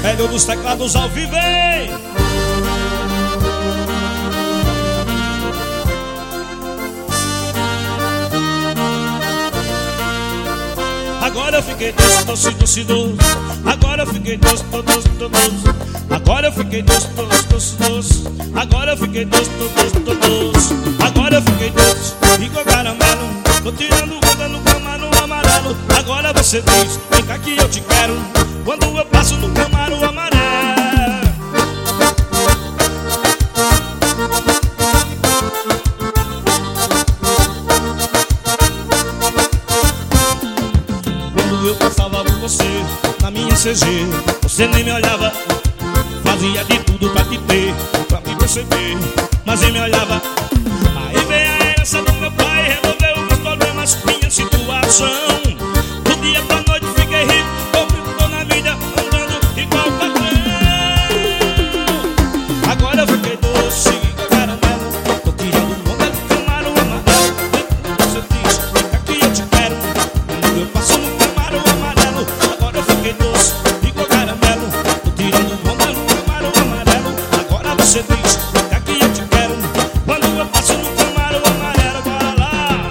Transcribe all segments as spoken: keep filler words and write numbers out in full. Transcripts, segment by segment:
Velho dos teclados ao vivo, hein? Agora eu fiquei doce, doce, doce, doce. Agora eu fiquei doce, doce, doce, doce. Agora eu fiquei doce, doce, doce, doce. Agora eu fiquei doce, doce, doce, doce. Agora eu fiquei doce, igual caramelo. Tô tirando onda no camarão amarelo. Agora você diz, vem cá que eu te quero, quando eu passo no camarão amarelo. Eu passava por você, na minha C G, você nem me olhava. Fazia de tudo pra te ter, pra me perceber, mas nem me olhava. Aí veio a herança do meu pai, resolveu os problemas, minha situação. Do dia pra noite fiquei rico, tô na mídia, andando igual patrão. Agora eu fiquei doce, igual caramelo. Tô tirando onda do camarão amarelo. Você diz, vem cá que eu te quero, quando eu passo no doce, igual caramelo. Tô tirando onda no camarão amarelo. Agora você diz, vem cá que eu te quero, quando eu passo no camarão amarelo. Bora lá!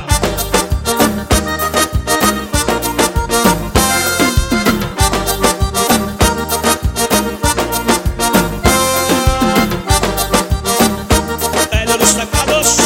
Velho dos teclados.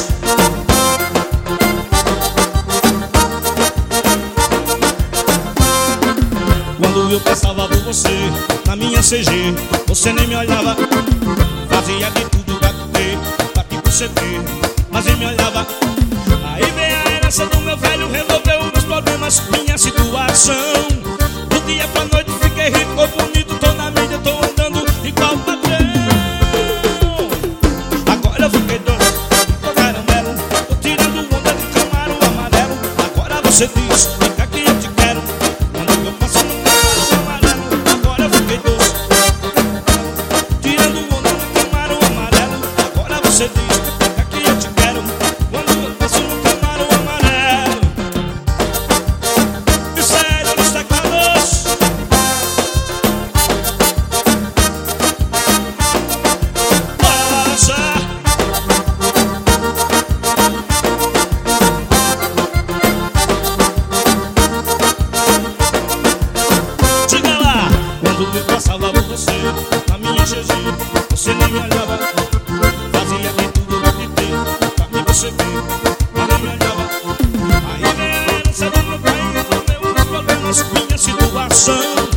Quando eu passava por você, na minha C G, você nem me olhava. Fazia de tudo pra te ter, pra te perceber, mas nem me olhava. Aí vem a herança do meu velho, resolveu meus problemas, minha situação. Do dia pra noite fiquei rico, tô bonito, tô na mídia, tô andando igual patrão. Agora eu fiquei doce, igual caramelo. Tô tirando onda de camarão amarelo. Agora você diz, vem cá que eu te quero, quando eu passo no você diz, vem cá que eu te quero, quando eu passo no camarão amarelo. E sério nos teclados. Passa. Diga lá, quando eu passava por você, na minha G G, você nem me olhava. Fazia de tudo pra te ter, pra me perceber, mas nem me olhava. Aí vem a herança do meu pai, resolveu os problemas, minha situação.